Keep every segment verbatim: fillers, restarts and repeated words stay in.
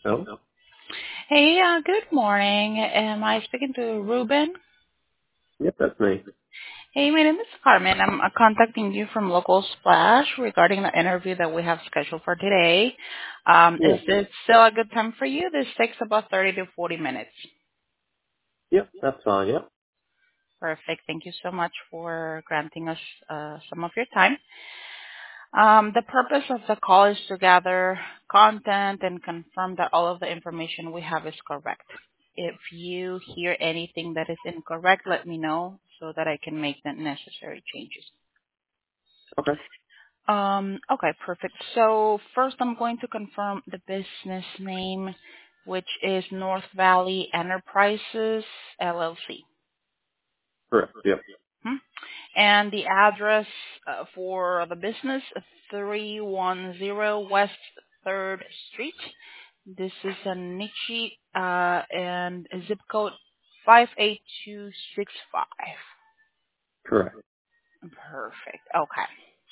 Oh, Hey, uh, good morning. Am I speaking to Ruben? yep, that's me. Hey, my name is Carmen. I'm uh, contacting you from Local Splash regarding the interview that we have scheduled for today. Um, Yeah, is this still a good time for you? This takes about thirty to forty minutes. yep, that's fine. Yep. Perfect. Thank you so much for granting us uh, some of your time. Um, the purpose of the call is to gather content and confirm that all of the information we have is correct. If you hear anything that is incorrect, let me know so that I can make the necessary changes. Okay. Um, okay, perfect. So first I'm going to confirm the business name, which is North Valley Enterprises, L L C. Correct. Yep. Hmm? And the address uh, for the business, three one zero West third Street. This is a Nichi, uh, and zip code five eight two six five. Correct. Perfect. Okay.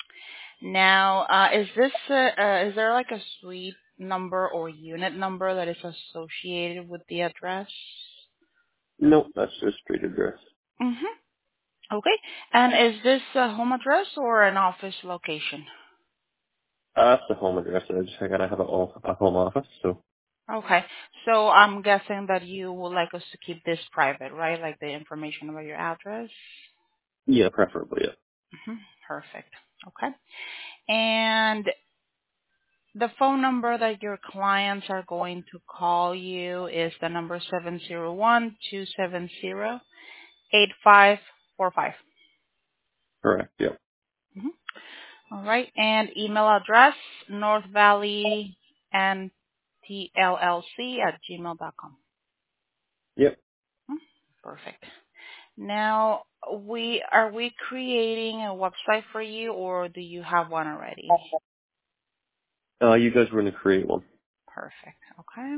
Now, uh, is this, uh, uh, is there like a suite number or unit number that is associated with the address? Nope, that's just street address. Mm-hmm. Okay. And is this a home address or an office location? Uh, that's the home address. I just I gotta have a, o- a home office. So Okay. So I'm guessing that you would like us to keep this private, right? Like the information about your address? yeah, preferably. Yeah. Hmm. Perfect. Okay. And the phone number that your clients are going to call you is the number seven zero one two seven zero eight five four five. Correct. Yep. Mm-hmm. All right. And email address, North Valley and T L L C at gmail dot com. Yep. Hmm. Perfect. Now, we are we creating a website for you, or do you have one already? Uh, you guys were gonna create one. Perfect. Okay.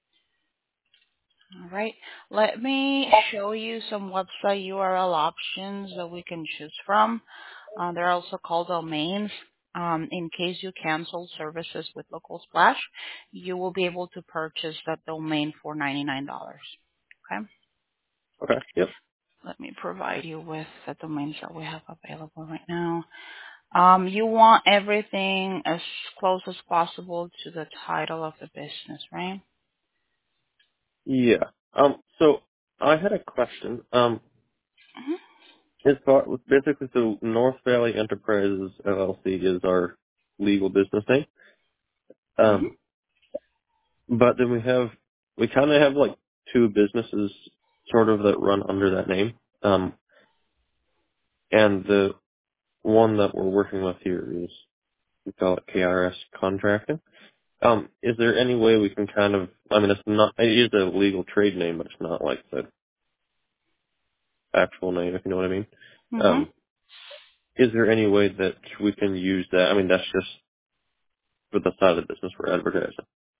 All right. Let me show you some website U R L options that we can choose from. Uh, they're also called domains. Um, in case you cancel services with Local Splash, you will be able to purchase that domain for ninety-nine dollars. Okay. Okay. Yep. Let me provide you with the domains that we have available right now. Um, you want everything as close as possible to the title of the business, right? Yeah. Um. So I had a question. Um. Mm-hmm. As far basically, so North Valley Enterprises L L C is our legal business name. Um. Mm-hmm. But then we have, we kind of have like two businesses sort of that run under that name. Um, and the one that we're working with here is, we call it K R S Contracting. Um, is there any way we can kind of, I mean, it's not, it is a legal trade name, but it's not like the actual name, if you know what I mean. Mm-hmm. Um, is there any way that we can use that? I mean, that's just for the side of the business we're advertising.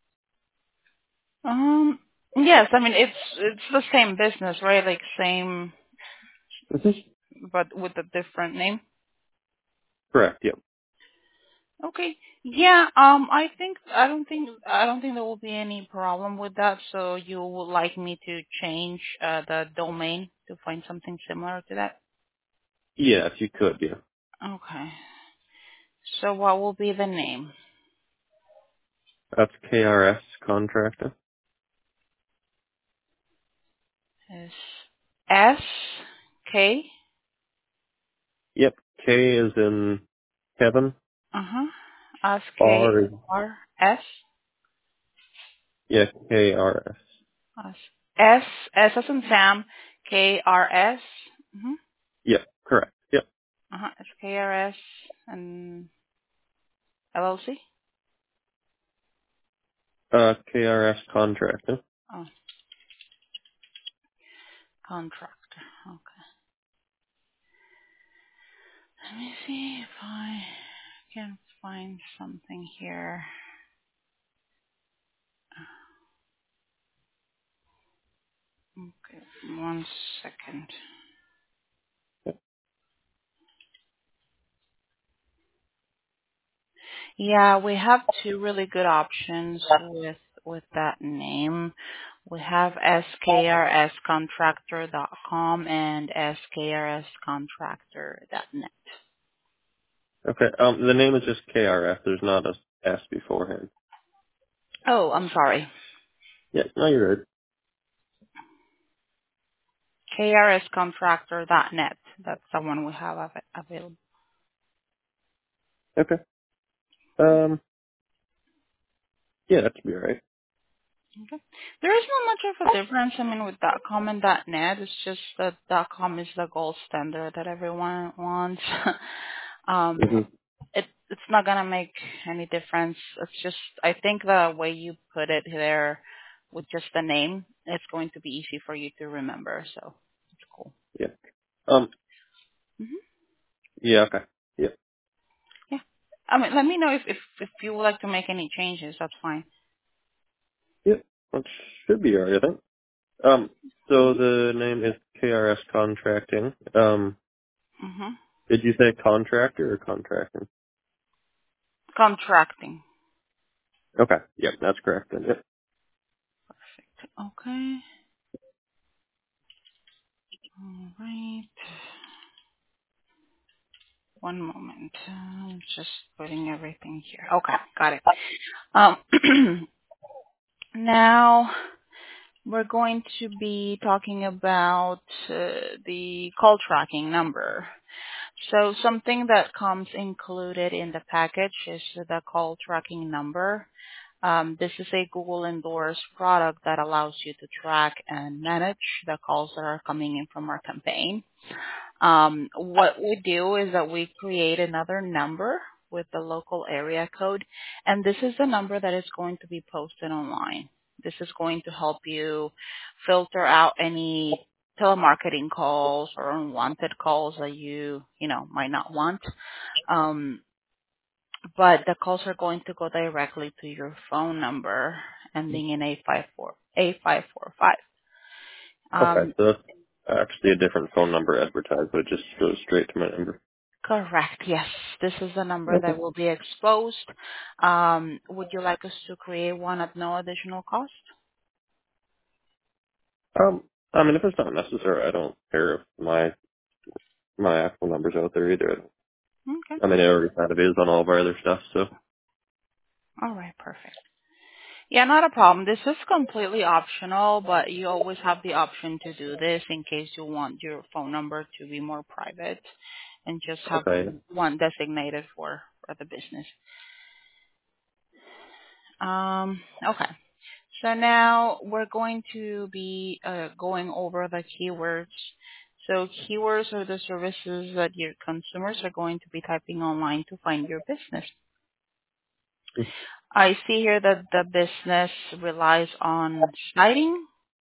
Um, yes, I mean it's it's the same business, right? Like same, Mhm. but with a different name. Correct, yep. Okay. Yeah. Um, I think I don't think I don't think there will be any problem with that. So you would like me to change uh, the domain to find something similar to that? Yeah, if you could, yeah. Okay. So what will be the name? That's K R S Contracting. Is S K Yep. K is in Kevin. uh huh S K R is, R S yeah, K R S. S S S as in Sam K R S uh-huh Yep, correct. Yep. uh-huh S K R S and L L C. Uh, K R S Contracting. Oh, contractor. Okay. Let me see if I can find something here. Okay, one second. Yeah, we have two really good options with with that name. We have s k r s contractor dot com and s k r s contractor dot net. Okay. Um, the name is just K R F. There's not a S beforehand. Oh, I'm sorry. Yeah. No, you're right. k r s contractor dot net. That's the one we have av- available. Okay. Um, yeah, that should be all right. Okay. There is not much of a difference. I mean, with .com and .net, it's just that .com is the gold standard that everyone wants. um, Mm-hmm. it it's not gonna make any difference. It's just I think the way you put it there with just the name, it's going to be easy for you to remember. So it's cool. Yeah. Um. hmm Yeah. Okay. Yeah. Yeah. I mean, let me know if, if if you would like to make any changes. That's fine. Yeah. That should be all right, I think. Um. So hmm the name is K R S Contracting. Um. hmm Did you say contractor or contracting? Contracting. Okay. Yep, that's correct. Then. Yep. Okay. All right. One moment. Uh, just putting everything here. Okay, got it. Um, now we're going to be talking about uh, the call tracking number. So something that comes included in the package is the call tracking number. Um, this is a Google endorsed product that allows you to track and manage the calls that are coming in from our campaign. Um, what we do is that we create another number with the local area code, and this is the number that is going to be posted online. This is going to help you filter out any telemarketing calls or unwanted calls that you, you know, might not want. Um, but the calls are going to go directly to your phone number ending in eight five four eight five four five. Okay. Um, So that's actually a different phone number advertised, but it just goes straight to my number. Correct. Yes. This is the number Okay. that will be exposed. Um, would you like us to create one at no additional cost? Um. I mean, if it's not necessary, I don't care if my my actual number's out there either. Okay. I mean, it already kind of is on all of our other stuff, so. All right. Perfect. Yeah, not a problem. This is completely optional, but you always have the option to do this in case you want your phone number to be more private and just have Okay. one designated for, for the business. Um, okay. So now we're going to be uh, going over the keywords. So keywords are the services that your consumers are going to be typing online to find your business. I see here that the business relies on citing.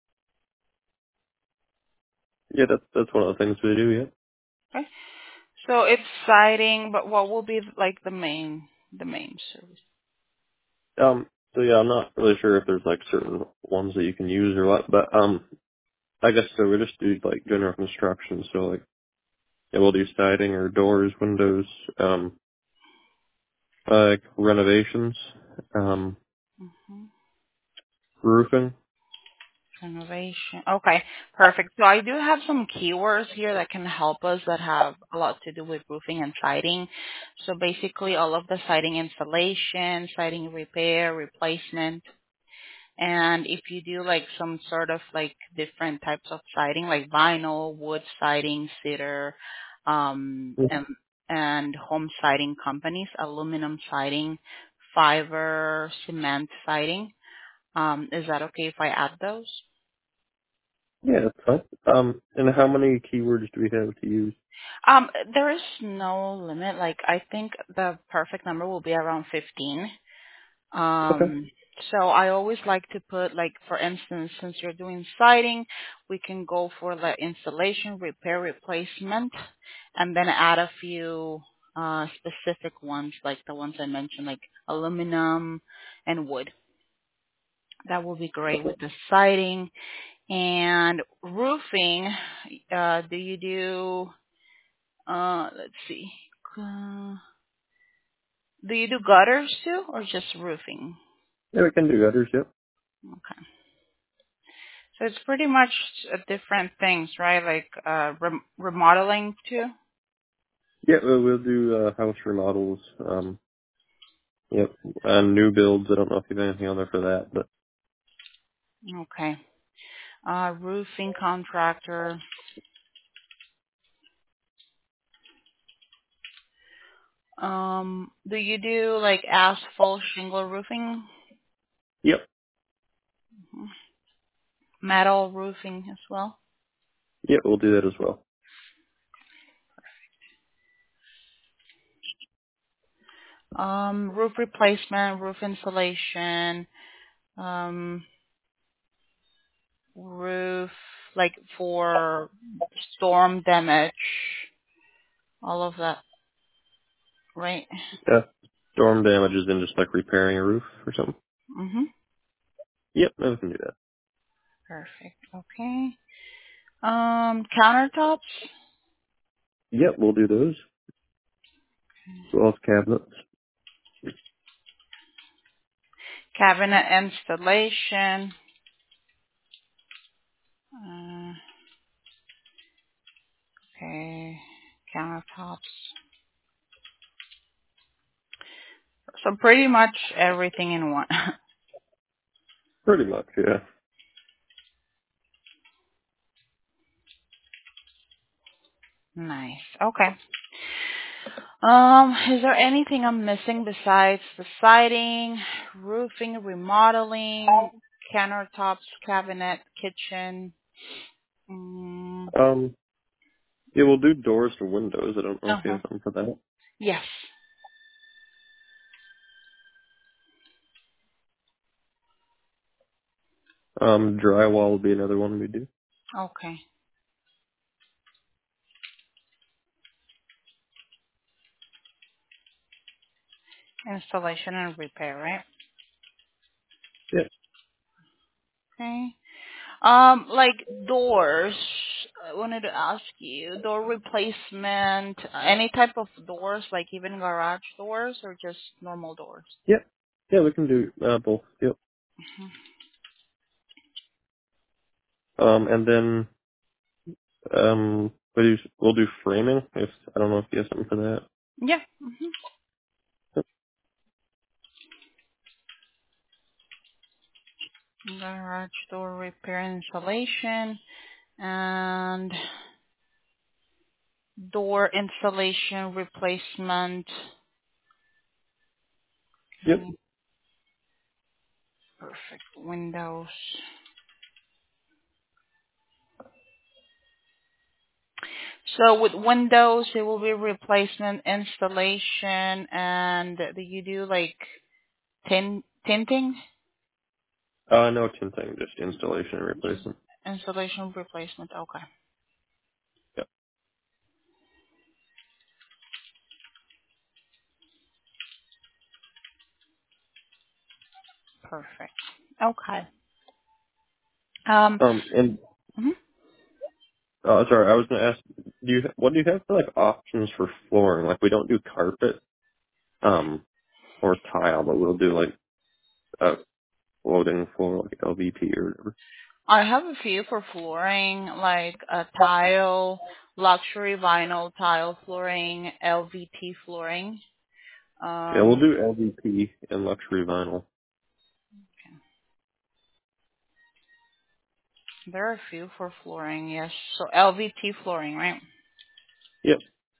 Yeah, that's that's one of the things we do. Yeah. Okay. So it's citing, but what will be like the main the main service? Um. So yeah, I'm not really sure if there's like certain ones that you can use or what, but um, I guess so. We just do like general construction. So like, yeah, we'll do siding or doors, windows, um, like renovations, um, hmm roofing. Renovation. Okay, perfect. So I do have some keywords here that can help us that have a lot to do with roofing and siding. So basically all of the siding installation, siding repair, replacement. And if you do like some sort of like different types of siding, like vinyl, wood siding, cedar, um, Mhm. and, and home siding companies, aluminum siding, fiber, cement siding. Um, is that okay if I add those? Yeah, that's fine. Um, and how many keywords do we have to use? Um, there is no limit. Like I think the perfect number will be around fifteen. Okay. Um, so I always like to put like, for instance, since you're doing siding, we can go for the installation, repair, replacement, and then add a few uh, specific ones like the ones I mentioned, like aluminum and wood. That will be great with the siding and roofing. Uh, do you do? Uh, let's see. Uh, do you do gutters too, or just roofing? Yeah, we can do gutters. Yep. Okay. So it's pretty much uh, different things, right? Like uh, rem- remodeling too. Yeah, we'll, we'll do uh, house remodels. Um, yep, and new builds. I don't know if you have anything on there for that, but Okay. Uh, roofing contractor. Um, do you do like asphalt shingle roofing, yep, metal roofing as well? yep, we'll do that as well. Um, roof replacement, roof insulation, um, roof like for storm damage, all of that, right? Yeah, storm damages and just like repairing a roof or something. Mhm. Yep, we can do that. Perfect. Okay. Um, countertops, Yep, we'll do those as well as cabinets. cabinet installation. Uh, okay. Countertops. So pretty much everything in one. Pretty much, yeah. Nice. Okay. Um, is there anything I'm missing besides the siding, roofing, remodeling, countertops, cabinet, kitchen? Mm, Um, yeah, we'll do doors to windows. I don't know if you uh-huh. have something for that. Yes. Um, drywall would be another one we do. Okay. Installation and repair, right? Yeah, Okay. Um, like doors. I wanted to ask you, door replacement, any type of doors, like even garage doors or just normal doors? yeah, yeah. We can do uh, both. Yep. Um, and then um, we do, we'll do framing. If I don't know if you have something for that. Yeah. hmm Yep. Garage door repair and installation and door installation replacement. Yep. Okay, perfect. Windows. So with Windows, it will be replacement, installation, and do you do like tin tinting? Uh, no tinting, just installation and replacement. Installation replacement. Okay, Yep. perfect. Okay. Um, Um, and mhm. uh, sorry, I was gonna ask, do you what do you have for like options for flooring? Like we don't do carpet, um, or tile, but we'll do like a floating floor, like L V P or whatever. I have a few for flooring, like a tile, luxury vinyl tile flooring, L V T flooring. Yeah, we'll Um, do L V P and luxury vinyl. there are a few for flooring, yes. So L V T flooring, right? Yep.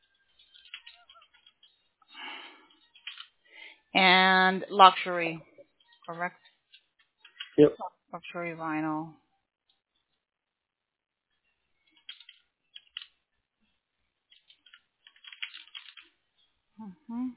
And luxury, correct? Yep. Luxury vinyl. hmm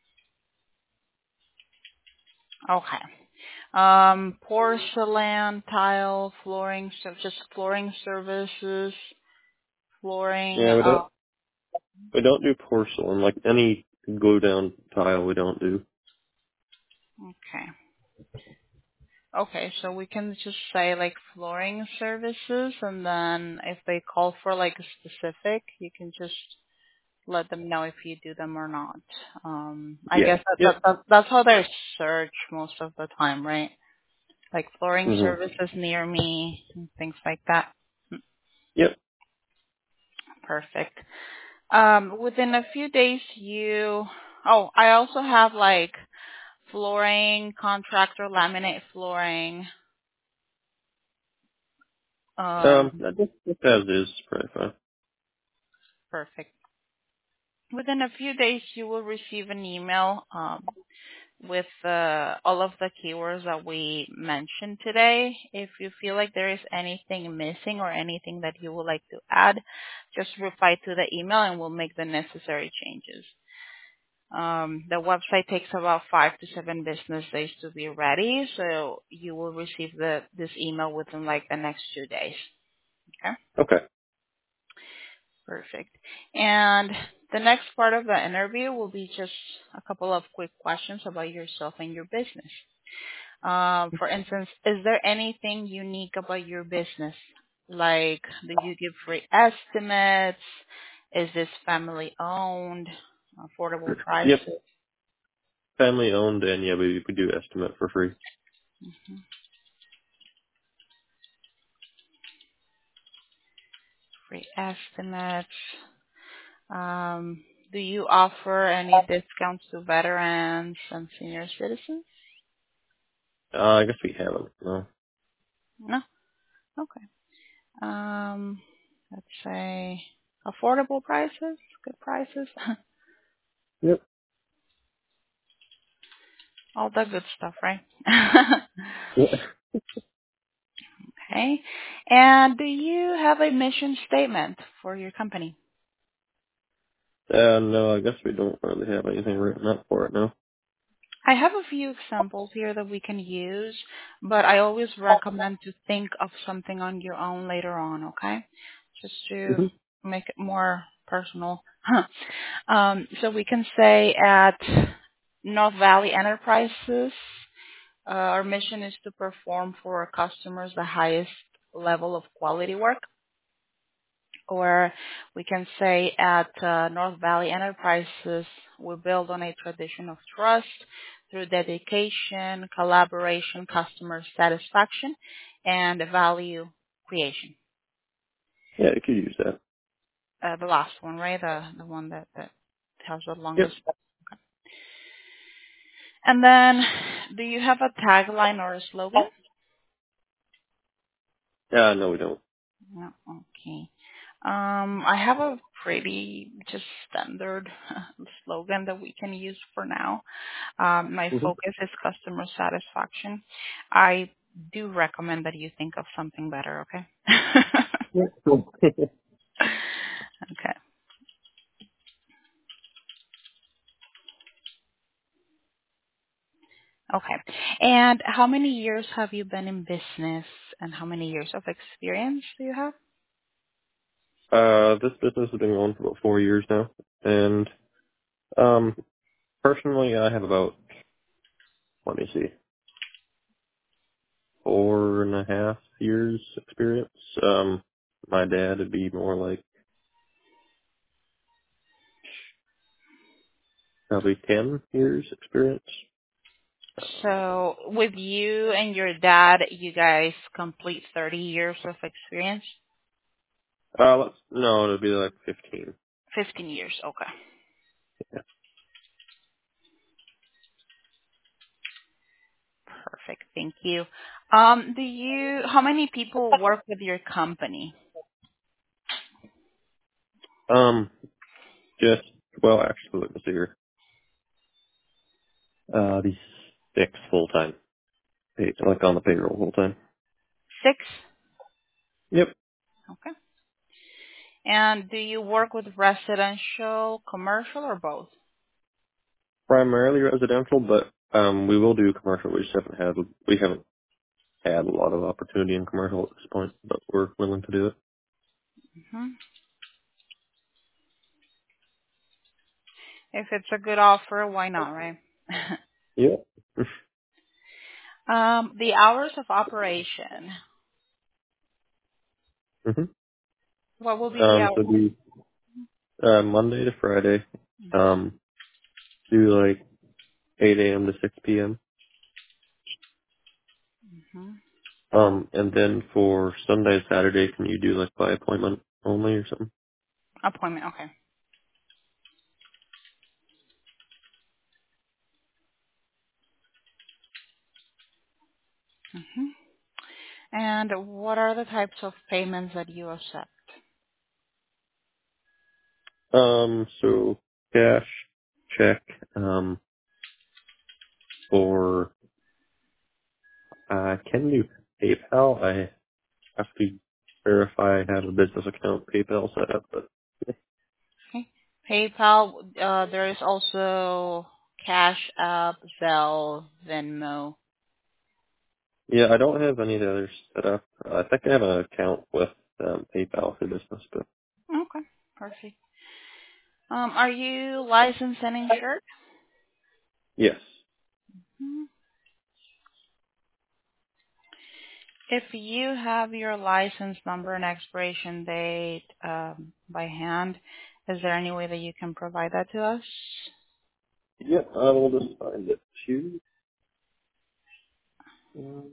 Okay. Um, porcelain tile flooring, so just flooring services, flooring. Yeah, we Uh, don't we don't do porcelain. Like any glue down tile, we don't do. okay. Okay, so we can just say like flooring services, and then if they call for like a specific, you can just let them know if you do them or not. Um, I Yeah. guess that, Yep. that, that that's how they search most of the time, right? like flooring hmm services near me, and things like that. Mm, Yep. Perfect. Um, within a few days, you. Oh, I also have like flooring, contractor laminate flooring. Um, Um, that just, just as is, pretty fine. perfect. Within a few days, you will receive an email um, with uh, all of the keywords that we mentioned today. If you feel like there is anything missing or anything that you would like to add, just reply to the email and we'll make the necessary changes. Um, the website takes about five to seven business days to be ready, so you will receive the this email within like the next two days. Okay, Okay. perfect. And the next part of the interview will be just a couple of quick questions about yourself and your business. Um, for instance, is there anything unique about your business? Like, do you give free estimates? Is this family owned? Affordable Yep. prices? Family owned, and yeah, we we do estimate for free. Mhm. Free estimates. Um, do you offer any discounts to veterans and senior citizens? Uh, I guess we haven't. No. No? Okay. Um, let's say affordable prices, good prices, Yep. all the good stuff, right? Yeah. Okay. And do you have a mission statement for your company? Uh, no, I guess we don't really have anything written up for it now. I have a few examples here that we can use, but I always recommend to think of something on your own later on, okay? Just to hmm make it more personal. um, so we can say at North Valley Enterprises, uh, our mission is to perform for our customers the highest level of quality work. Or we can say at uh, North Valley Enterprises, we build on a tradition of trust through dedication, collaboration, customer satisfaction, and value creation. Yeah, you could use that. Uh, the last one, right? The the one that, that has the Yep. longest. And then, do you have a tagline or a slogan? Uh, no, we don't. No. Okay. Um, I have a pretty just standard slogan that we can use for now. Um, my hmm focus is customer satisfaction. I do recommend that you think of something better, okay? Yeah. Cool. Okay. Okay. And how many years have you been in business and how many years of experience do you have? uh, this business has been going for about four years now, and um, personally, I have about let me see, four and a half years experience. Um, my dad would be more like probably ten years experience. So with you and your dad, you guys complete thirty years of experience? Uh, let's, no, it'd be like fifteen. fifteen years. Okay. Perfect. Thank you. Um, do you, how many people work with your company? Um, just, well, actually, let me see here. Uh, these six full-time, paid, like on the payroll full-time. Six? Yep. Okay. And do you work with residential, commercial, or both? Primarily residential, but, um, we will do commercial. We just haven't had, we haven't had a lot of opportunity in commercial at this point, but we're willing to do it. hmm If it's a good offer, why not, right? Yeah. um, the hours of operation. hmm What will be the Um, hour? so we, uh, Monday to Friday, um, do like eight a.m. to six p.m. hmm Um, and then for Sunday, Saturday, can you do like by appointment only or something? Appointment. Okay. hmm And what are the types of payments that you accept? Um, so cash, check, um, or I can do PayPal. I have to verify I have a business account PayPal set up, but Okay. PayPal. Uh, there is also Cash App, Zelle, Venmo. yeah, I don't have any of the others set up. I think I have an account with um, PayPal for business, but Okay. Perfect. Um, are you licensed and insured? yes. Hmm. If you have your license number and expiration date um, by hand, is there any way that you can provide that to us? Yeah, I will just find it too. Um,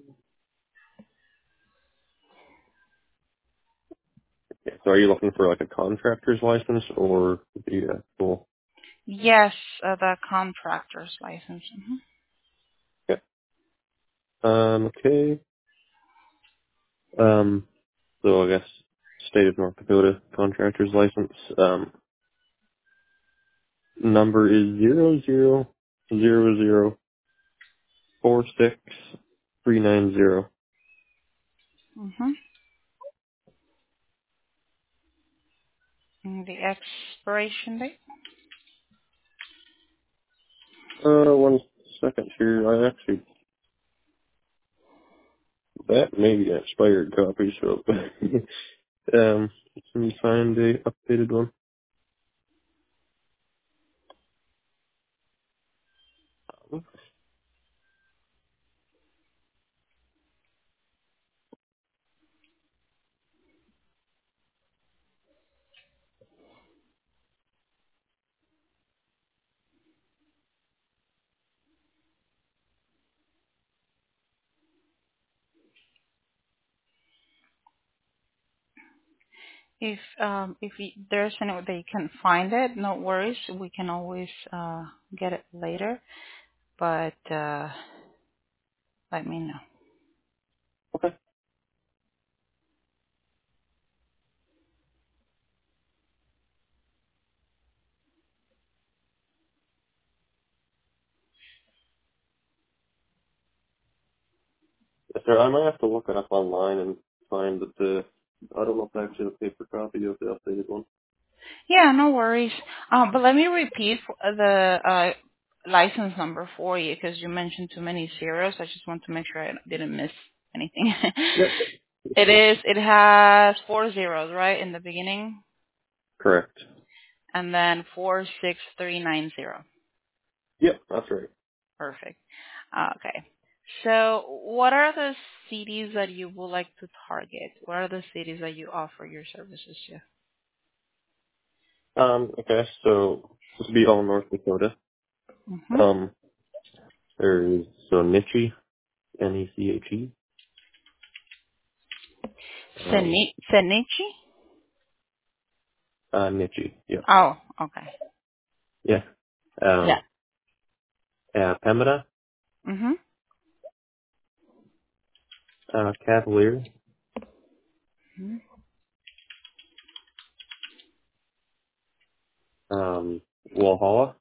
yeah, so are you looking for like a contractor's license or the actual? Yes, uh, the contractor's license. hmm Yeah. Um, okay. Um, so I guess state of North Dakota contractor's license. Um, number is zero zero zero zero four six three nine zero. hmm And the expiration date? Uh, one second here. I actually that may be an expired copy, so um, let me find a updated one. If um, if you, there's any way that you can find it, no worries. We can always uh, get it later. But uh, let me know. Okay. Yes, sir. I might have to look it up online and find that the. I don't know if I actually have a paper copy of the updated one. Yeah, no worries. Um, but let me repeat f- uh, the uh, license number for you because you mentioned too many zeros. I just want to make sure I didn't miss anything. Yep. It is. It has four zeros, right, in the beginning, Correct. and then four six three nine zero. Yep, that's right. Perfect. Uh, okay. So, what are the cities that you would like to target? What are the cities that you offer your services to? Um, okay, so this would be all North Dakota. Mm-hmm. Um, there's so Niche, N E C H E. Um, Seni- Senichi? uh, Niche, yeah, Oh, okay. yeah. Yeah. Um, uh, Pemina, Mm-hmm. uh, Cavalier, Mm-hmm. um, Walhalla,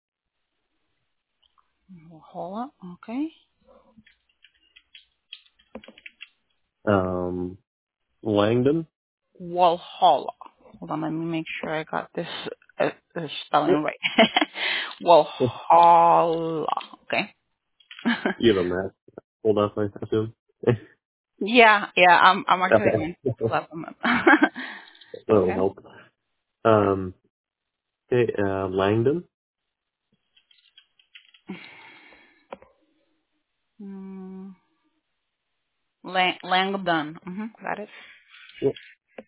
Walhalla, okay. um, Langdon. Walhalla. Hold on, let me make sure I got this uh, uh, spelling Yep. right. Walhalla. Okay. You have a map. Hold up, I assume. yeah, yeah. I'm I'm actually Okay. going to pull up a map. That'll okay. help. Um, okay, uh, Langdon, Mm, Lang- Langdon. Mm-hmm. Got it. yep.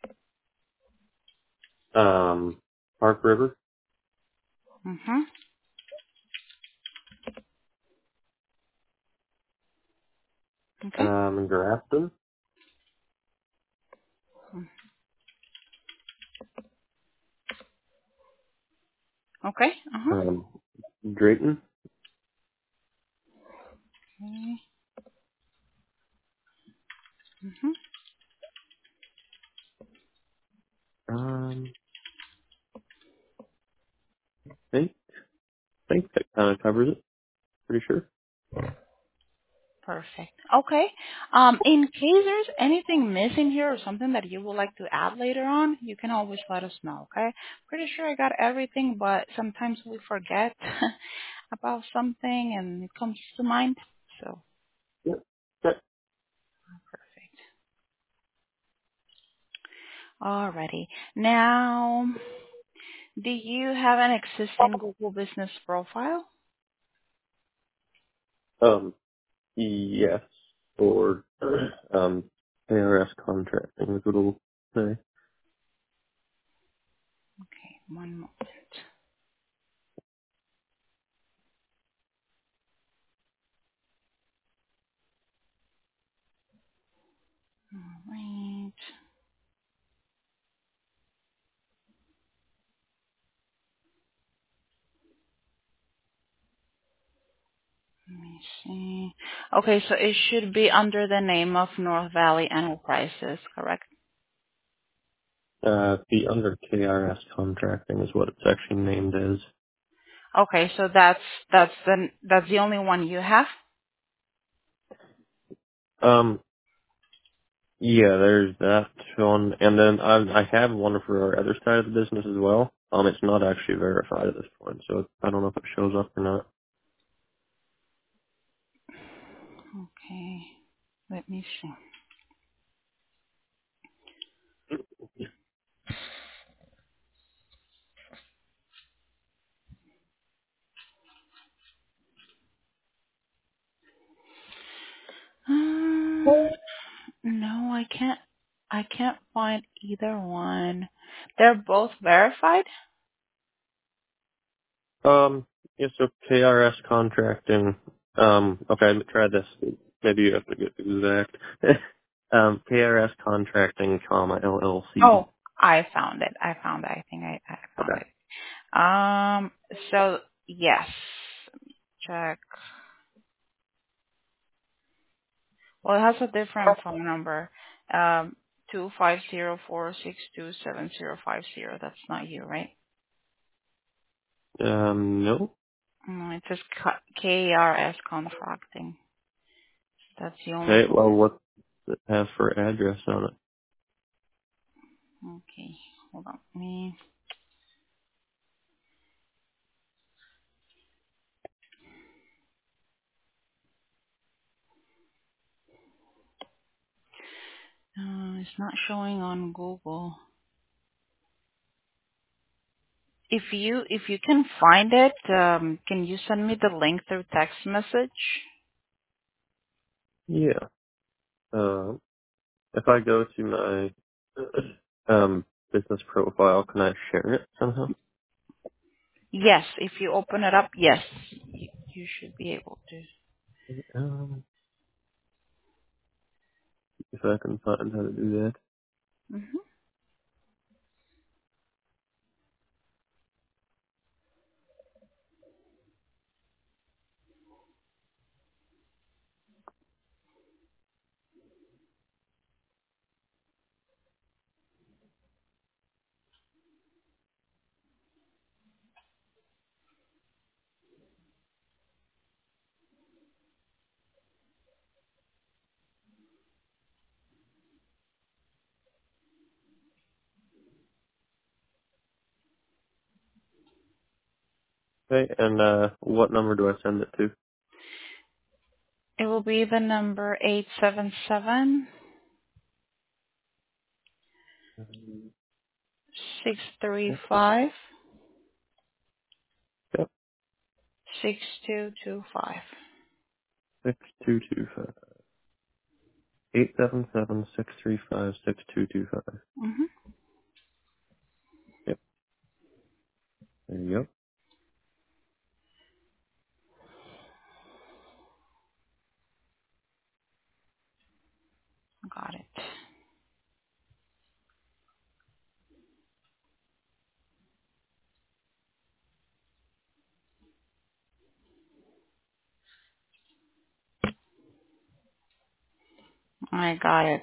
Um, Park River, Mm-hmm. Okay. um, Grafton, Mm. Okay. Uh-huh. um, Drayton, Okay. Mm-hmm. um, I think, I think that kind of covers it, pretty sure. Perfect. Okay. Um, in case there's anything missing here or something that you would like to add later on, you can always let us know, okay? Pretty sure I got everything, but sometimes we forget about something and it comes to mind. So, Yep. Okay. perfect. Alrighty. Now, do you have an existing Google Business profile? Um, yes, or, um, A R S contracting is what it'll say. Okay, one moment. Alright. Let me see. Okay, so it should be under the name of North Valley Enterprises, correct? Uh, the under K R S contracting is what it's actually named as. Okay, so that's that's the that's the only one you have? Um, yeah, there's that one, and then I, I have one for our other side of the business as well. Um, it's not actually verified at this point, so I don't know if it shows up or not. Okay. Let me see. Um, no, I can't I can't find either one. They're both verified? Um, yeah, so K R S contracting. Um, okay, try this. Maybe you have to get exact. um, K R S contracting, comma L L C. Oh, I found it. I found it. I think I, I found Okay. it. Um, so yes. Check. Well, it has a different phone number. Um, two five zero four six two seven zero five zero. That's not you, right? Um, no. No, it says K R S contracting. That's the only Okay. one. Well, what does it have for address on it? Okay, hold on. Me. Uh, it's not showing on Google. If you if you can find it, um, can you send me the link through text message? Yeah. Um, if I go to my um business profile, can I share it somehow? Yes, if you open it up, yes, you, you should be able to. Um, if I can find how to do that. hmm Okay. And uh, what number do I send it to? It will be the number eight seven seven six three five Yep. six two two five. Six two two five. Eight seven seven six three five six two two five. Mm-hmm. Yep. There you go. I got it.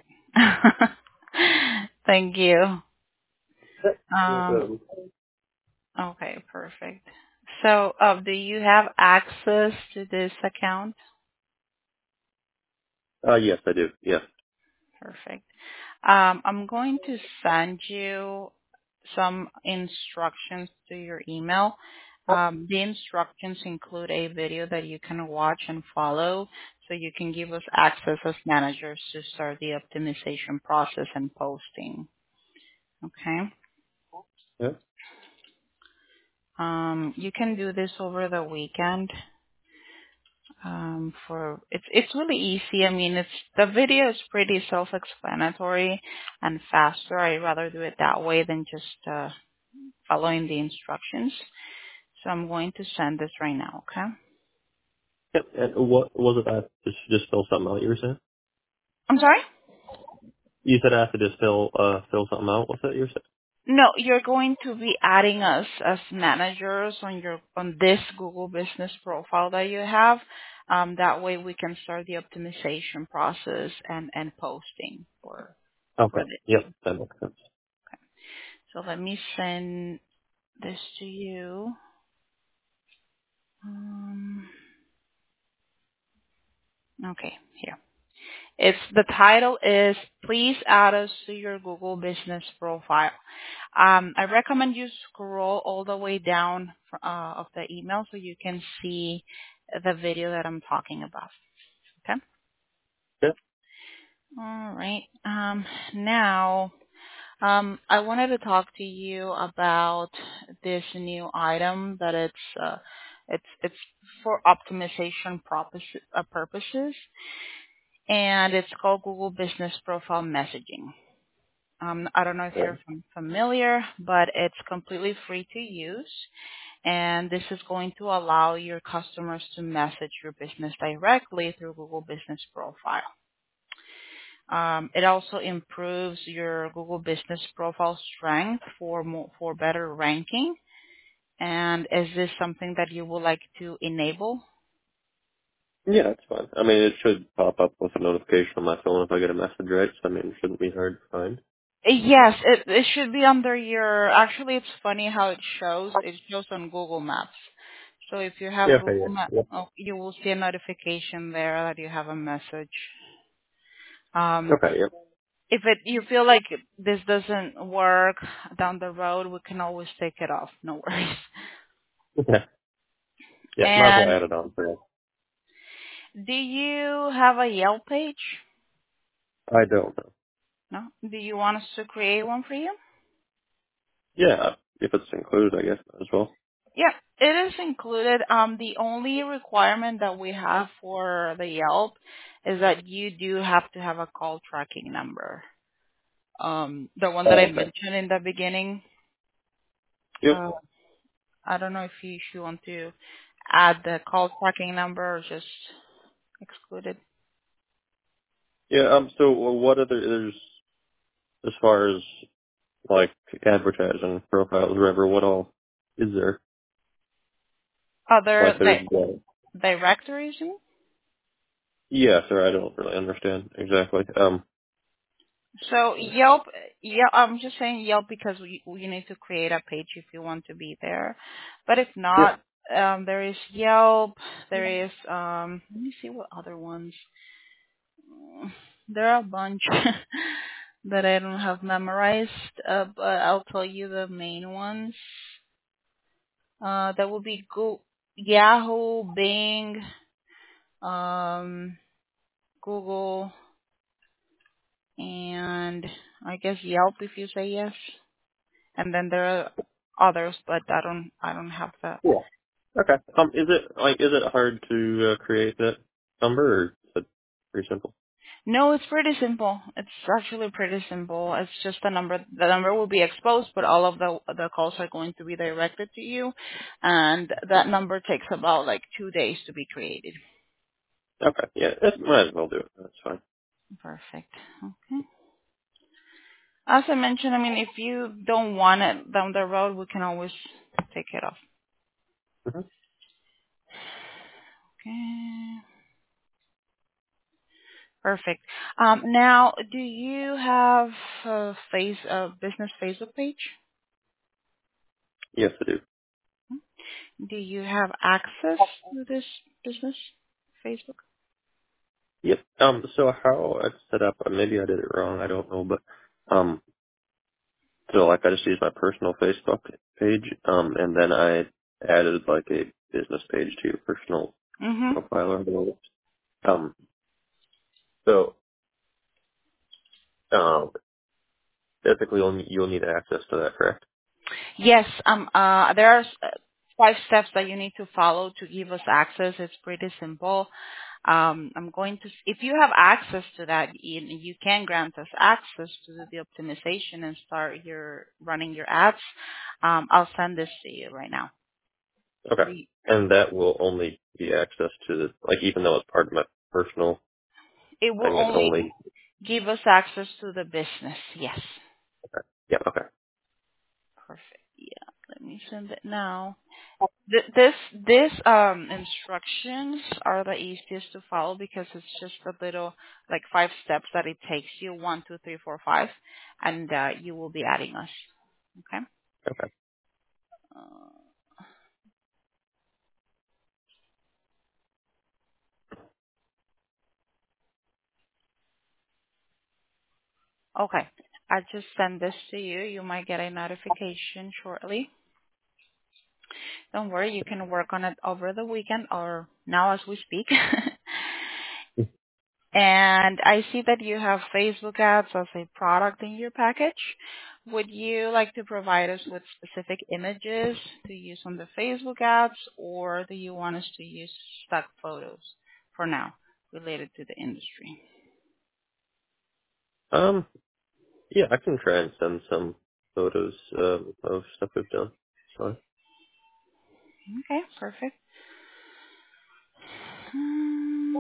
Thank you. Yep. No Um, problem. okay, perfect. So, uh, do you have access to this account? Uh, yes, I do. Yes. Perfect. Um, I'm going to send you some instructions to your email. Um, the instructions include a video that you can watch and follow so you can give us access as managers to start the optimization process and posting. Okay. Yeah. Um, you can do this over the weekend. Um, for it's it's really easy. I mean, it's the video is pretty self-explanatory and faster. I'd rather do it that way than just uh, following the instructions. So I'm going to send this right now. Okay. Yep. And what was it? I just just fill something out. You were saying? I'm sorry. You said I have to just fill uh fill something out. What's that you were saying? No, you're going to be adding us as managers on your on this Google Business profile that you have. Um, that way we can start the optimization process and and posting for Okay. for this. Yep. That makes sense. So let me send this to you. Um, okay, here. It's the title is Please Add Us to Your Google Business Profile. Um, I recommend you scroll all the way down uh, of the email so you can see the video that I'm talking about. Okay. Yep. All right. Um, now, um, I wanted to talk to you about this new item that it's uh, it's it's for optimization purposes, uh, purposes, and it's called Google Business Profile Messaging. Um, I don't know if Yeah. you're fam- familiar, but it's completely free to use, and this is going to allow your customers to message your business directly through Google Business Profile. Um, it also improves your Google Business Profile strength for more, for better ranking. And is this something that you would like to enable? Yeah, it's fine. I mean, it should pop up with a notification on my phone if I get a message, right? So I mean, it shouldn't be hard to find. Yes, it, it should be under your. Actually, it's funny how it shows. It shows on Google Maps. So if you have Yeah. Okay. Google Yeah. Maps, Yep. oh, you will see a notification there that you have a message. Um, Okay. Yep. if it you feel like this doesn't work down the road, we can always take it off. No worries. Yeah. Yeah. Might as well And add it on for you. do you have a Yelp page? I don't know. No. Do you want us to create one for you? Yeah. If it's included, I guess as well. Yeah, it is included. Um, the only requirement that we have for the Yelp is that you do have to have a call tracking number. Um, the one that I Oh, okay. mentioned in the beginning. Yep. Uh, I don't know if you, if you want to add the call tracking number or just exclude it. Yeah. Um. So, well, what other there's as far as like advertising profiles, or whatever? What all is there? Other Like, there's di- uh, directories? You mean? yeah. Sorry, I don't really understand exactly. Um. So Yelp, yeah, I'm just saying Yelp because we, we need to create a page if you want to be there. But if Yep. not, um, there is Yelp. There is, um, let me see what other ones. Mm, There are a bunch that I don't have memorized, uh, but I'll tell you the main ones. Uh, that would be Go- Yahoo, Bing, um, Google, and I guess Yelp if you say yes. And then there are others, but I don't I don't have that. Yeah. Okay. Um. Is it like is it hard to uh, create that number, or is it pretty simple? No, it's pretty simple. It's actually pretty simple. It's just the number. The number will be exposed, but all of the the calls are going to be directed to you, and that number takes about like two days to be created. Okay. Yeah. It might as well do it. That's fine. Perfect. Okay. As I mentioned, I mean, if you don't want it down the road, we can always take it off. hmm Okay. Perfect. Um, now, do you have a face a business Facebook page? Yes, I do. Do you have access to this business Facebook? Yep. Um. So how it's set up? uh, Maybe I did it wrong. I don't know, but um. So like I just used my personal Facebook page. Um. And then I added like a business page to your personal Mm-hmm. profile or whatever. Um. So um. Typically, you'll you'll need access to that, correct? Yes. Um. Uh. There are s- uh, five steps that you need to follow to give us access. It's pretty simple. Um. I'm going to. If you have access to that, you, you can grant us access to the optimization and start your running your ads. Um. I'll send this to you right now. Okay. The- And that will only be access to the like even though it's part of my personal It will thing, it only only. give us access to the business. Yes. Yeah. Okay. Perfect. Yeah. Let me send it now. Th- This this um instructions are the easiest to follow because it's just a little like five steps that it takes you one, two, three, four, five, and uh, you will be adding us. Okay. Okay. Uh, okay. I just send this to you. You might get a notification shortly. Don't worry, you can work on it over the weekend or now as we speak. And I see that you have Facebook ads as a product in your package. Would you like to provide us with specific images to use on the Facebook ads, or do you want us to use stock photos for now related to the industry? Um. Yeah, I can try and send some photos um, of stuff we've done. So Okay, perfect. Hmm.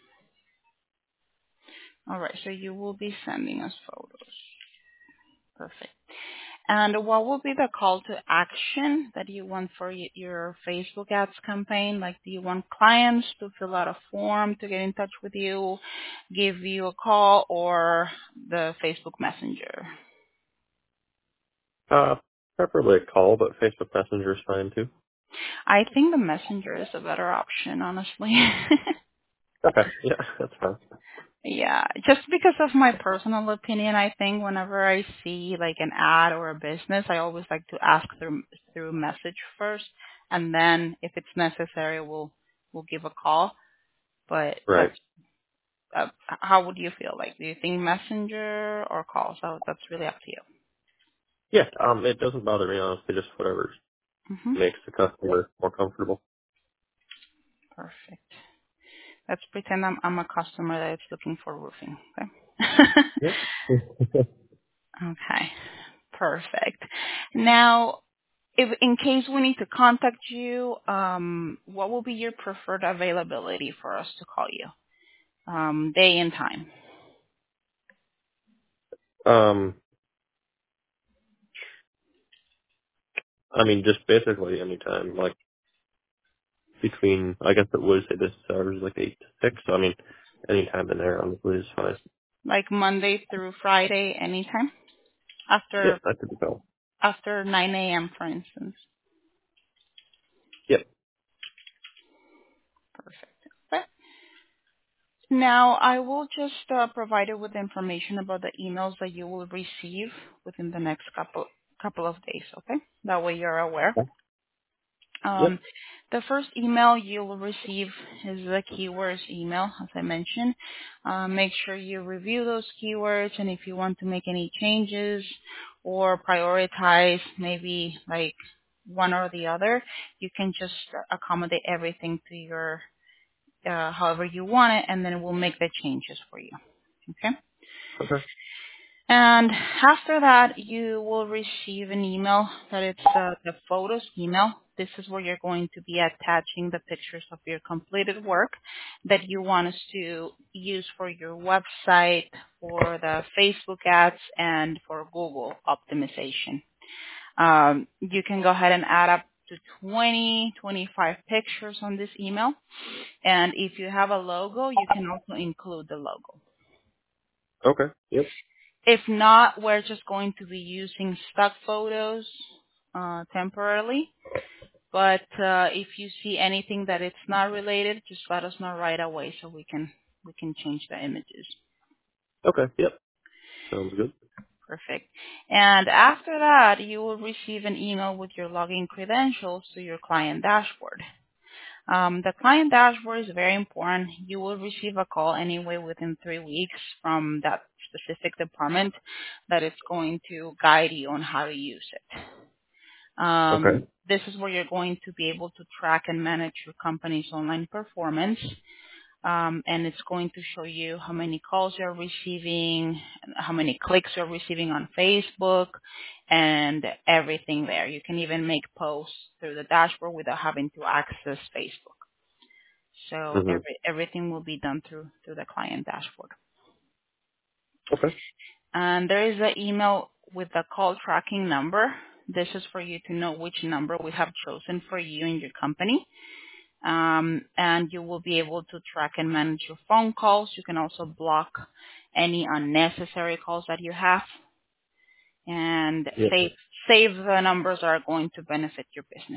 All right, so you will be sending us photos. Perfect. And what will be the call to action that you want for y- your Facebook ads campaign? Like, do you want clients to fill out a form to get in touch with you, give you a call, or the Facebook Messenger? uh, preferably a call, but Facebook Messenger is fine too. I think the Messenger is a better option, honestly. Okay. Yeah, that's fine. Yeah, just because of my personal opinion, I think whenever I see like an ad or a business, I always like to ask through through message first, and then if it's necessary, we'll we'll give a call. But Right. that's uh, how would you feel? Like, do you think messenger or call? So that's really up to you. Yeah. Um. It doesn't bother me honestly. Just whatever hmm makes the customer more comfortable. Perfect. Let's pretend I'm I'm a customer that is looking for roofing. Okay. Yep. Okay. Perfect. Now, if in case we need to contact you, um, what will be your preferred availability for us to call you? Um, day and time. um. I mean, just basically anytime, like between. I guess it would say this hours like eight to six. So I mean, anytime in there honestly is fine. Like Monday through Friday, anytime Yep. after That could be fine. after nine a m for instance. Yep. Perfect. Okay. Now, I will just uh, provide you with information about the emails that you will receive within the next couple couple of days. Okay, that way you're aware. Okay. Um, Yep. the first email you will receive is the keywords email, as I mentioned. Uh, make sure you review those keywords, and if you want to make any changes or prioritize maybe like one or the other, you can just accommodate everything to your uh, however you want it, and then we'll make the changes for you. Okay? Okay. And after that, you will receive an email that it's uh, the photos email. This is where you're going to be attaching the pictures of your completed work that you want us to use for your website, for the Facebook ads, and for Google optimization. Um, you can go ahead and add up to twenty, twenty-five pictures on this email. And if you have a logo, you can also include the logo. Okay. Yep. If not, we're just going to be using stock photos uh, temporarily. But uh, if you see anything that it's not related, just let us know right away so we can we can change the images. Okay. Yep. Sounds good. Perfect. And after that, you will receive an email with your login credentials to your client dashboard. Um, the client dashboard is very important. You will receive a call anyway within three weeks from that specific department that is going to guide you on how to use it. Okay. Um, this is where you're going to be able to track and manage your company's online performance. Um, and it's going to show you how many calls you're receiving, how many clicks you're receiving on Facebook, and everything there. You can even make posts through the dashboard without having to access Facebook. So Mhm. every, everything will be done through through the client dashboard. Okay. And there is an email with the call tracking number. This is for you to know which number we have chosen for you and your company. Um, and you will be able to track and manage your phone calls. You can also block any unnecessary calls that you have, and Yep. save save the numbers that are going to benefit your business.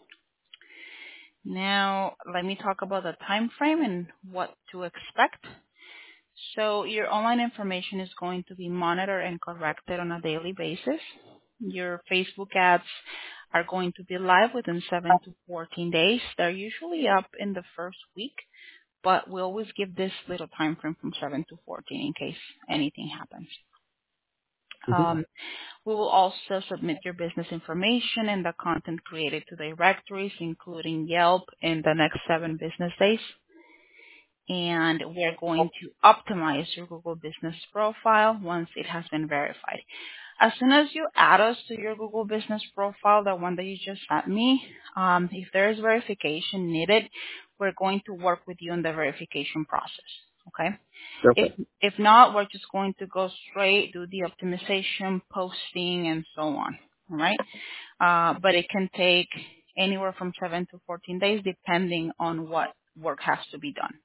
Now, let me talk about the time frame and what to expect. So your online information is going to be monitored and corrected on a daily basis. Your Facebook ads are going to be live within seven to fourteen days. They're usually up in the first week, but we always give this little time frame from seven to fourteen in case anything happens. Mhm. Um, we will also submit your business information and the content created to directories, including Yelp, in the next seven business days. And we're going to optimize your Google Business profile once it has been verified. As soon as you add us to your Google Business profile, the one that you just sent me, um, if there is verification needed, we're going to work with you in the verification process. Okay? If Okay. if not, we're just going to go straight, do the optimization, posting, and so on. All right? Uh, but it can take anywhere from seven to fourteen days, depending on what work has to be done.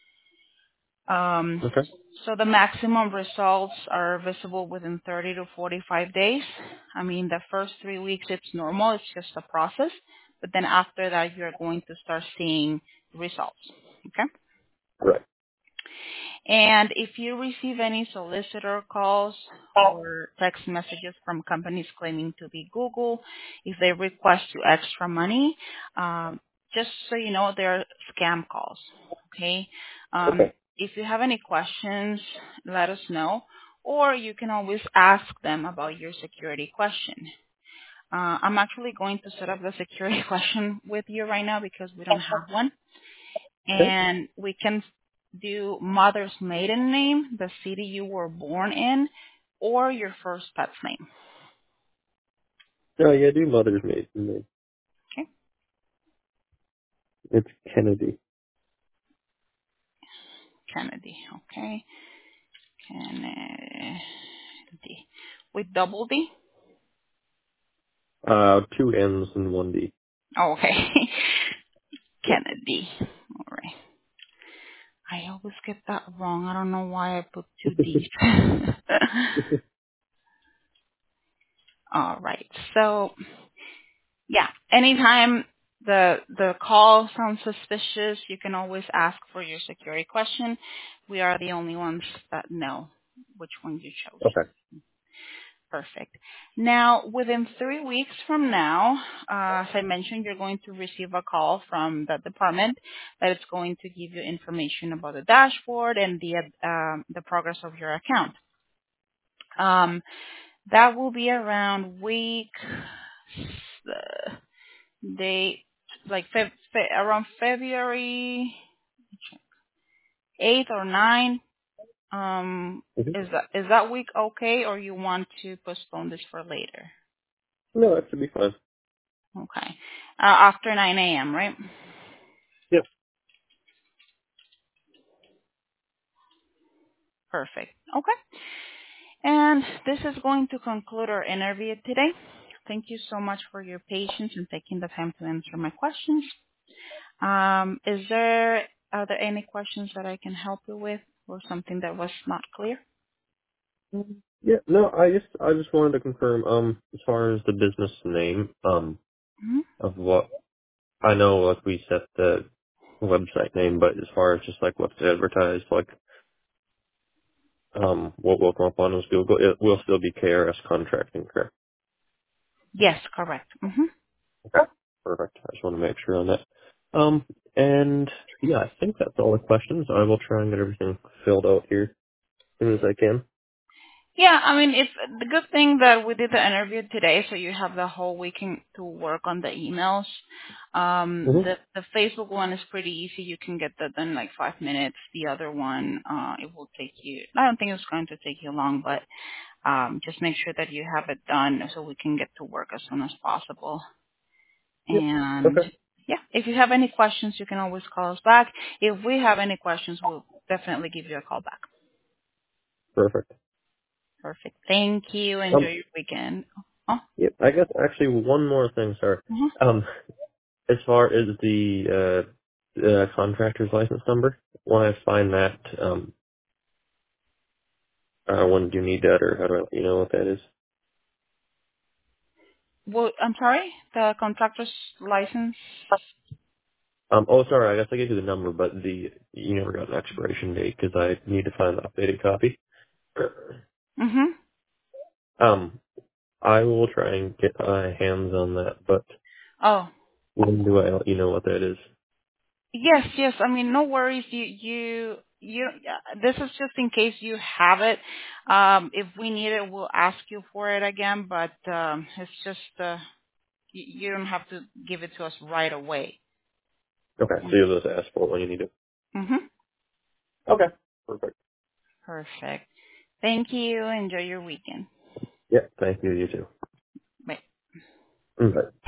Um, Okay. so the maximum results are visible within thirty to forty-five days. I mean, the first three weeks it's normal, it's just a process. But then after that, you're going to start seeing results. Okay? Right. And if you receive any solicitor calls or text messages from companies claiming to be Google, if they request you extra money, um, just so you know, they're scam calls. Okay. Um, Okay. if you have any questions, let us know, or you can always ask them about your security question. Uh, I'm actually going to set up the security question with you right now because we don't have one, Okay. and we can do mother's maiden name, the city you were born in, or your first pet's name. No, yeah, do Mother's Maiden name. Okay, It's Kennedy. Kennedy. Okay, Kennedy with double D. Uh, two N's and one D. Oh, okay, Yep. Kennedy. All right. I always get that wrong. I don't know why I put two D's. All right. So yeah, anytime the the call sounds suspicious, you can always ask for your security question. We are the only ones that know which one you chose. Okay. Perfect. Now, within three weeks from now, uh, as I mentioned, you're going to receive a call from the department that is going to give you information about the dashboard and the uh, the progress of your account. Um, that will be around week. Uh, they like Feb, Fe- around February eighth or ninth. Um, Mhm. is that is that week okay, or you want to postpone this for later? No, that should be fine. Okay, uh, after nine a.m. Right? Yep. Perfect. Okay, and this is going to conclude our interview today. Thank you so much for your patience and taking the time to answer my questions. Um, is there are there any questions that I can help you with, or something that was not clear? Um, Yeah, no, I just I just wanted to confirm. Um, as far as the business name, um, Mhm. of what I know, like we set the website name, but as far as just like what's advertised, like um, what will come up on is Google. It will still be K R S Contracting, correct? Yes, correct. hmm Okay, perfect. I just want to make sure on that. Um, and yeah, I think that's all the questions. I will try and get everything filled out here as soon as I can. Yeah, I mean, it's the good thing that we did the interview today, so you have the whole weekend to work on the emails. Um, Mm-hmm. the the Facebook one is pretty easy. You can get that done in like five minutes. The other one, uh, it will take you. I don't think it's going to take you long, but um, just make sure that you have it done so we can get to work as soon as possible. Yep. And Okay. yeah, if you have any questions, you can always call us back. If we have any questions, we'll definitely give you a call back. Perfect. Perfect. Thank you. Enjoy Um, your weekend. Oh, yep. I guess actually one more thing, sir. mhm. Um, as far as the uh, uh contractor's license number, when I find that, um, uh, when do you need that, or how do I let you know what that is? Well, I'm sorry, the contractor's license. Um, oh, sorry, I guess I gave you the number, but the you never got an expiration date because I need to find an updated copy. Mm-hmm. Um, I will try and get my hands on that, but Oh, when do I let you know what that is? yes, yes. I mean, no worries. You, you, you. uh, This is just in case you have it. Um, if we need it, we'll ask you for it again. But um, it's just uh, you, you don't have to give it to us right away. Okay, so you'll just ask for it when you need it. Mm-hmm. Okay, perfect. Perfect. Thank you. Enjoy your weekend. Yeah, thank you. You too. Bye. Mm, bye.